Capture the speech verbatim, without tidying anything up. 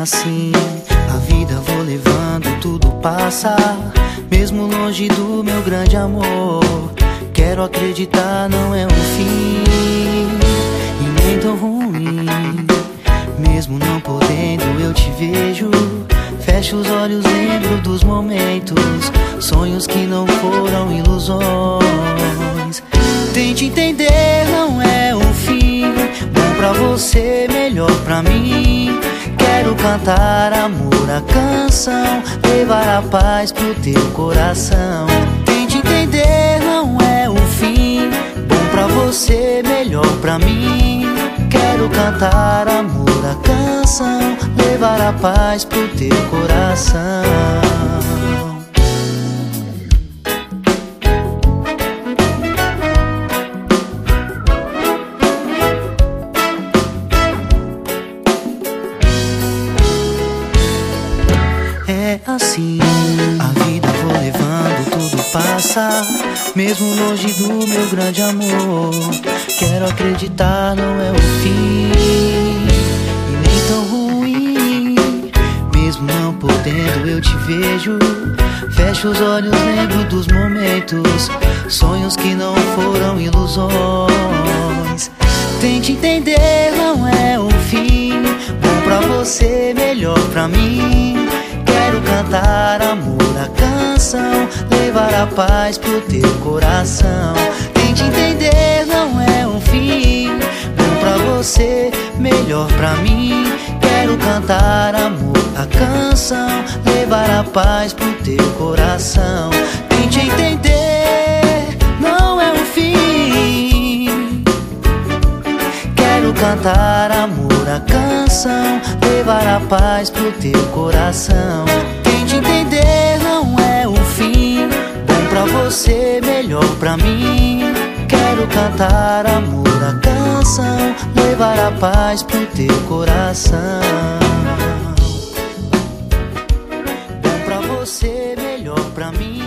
assim, a vida vou levando, tudo passa, mesmo longe do meu grande amor. Quero acreditar, não é um fim e nem tão ruim. Mesmo não podendo, eu te vejo. Fecho os olhos, lembro dos momentos, sonhos que não foram ilusões. Tente entender, não é um fim, bom pra você, melhor pra mim. Quero cantar amor, a canção, levar a paz pro teu coração. Tente entender, não é um fim, bom pra você, melhor pra mim. Quero cantar amor, a canção, levar a paz pro teu coração. É assim, a vida vou levando, tudo passa, mesmo longe do meu grande amor. Quero acreditar, não é o fim e nem tão ruim. Mesmo não podendo, eu te vejo. Fecho os olhos, lembro dos momentos, sonhos que não foram ilusões. Tente entender, não é o fim, bom pra você, melhor pra mim. Quero cantar amor, a canção, levar a paz pro teu coração. Tente entender, não é um fim, bom pra você, melhor pra mim. Quero cantar amor, a canção, levar a paz pro teu coração. Tente entender, não é um fim. Quero cantar amor, a canção, levar a paz pro teu coração. Tente entender, não é um fim, bom pra você, melhor pra mim. Quero cantar amor, a canção, levar a paz pro teu coração. Bom pra você, melhor pra mim.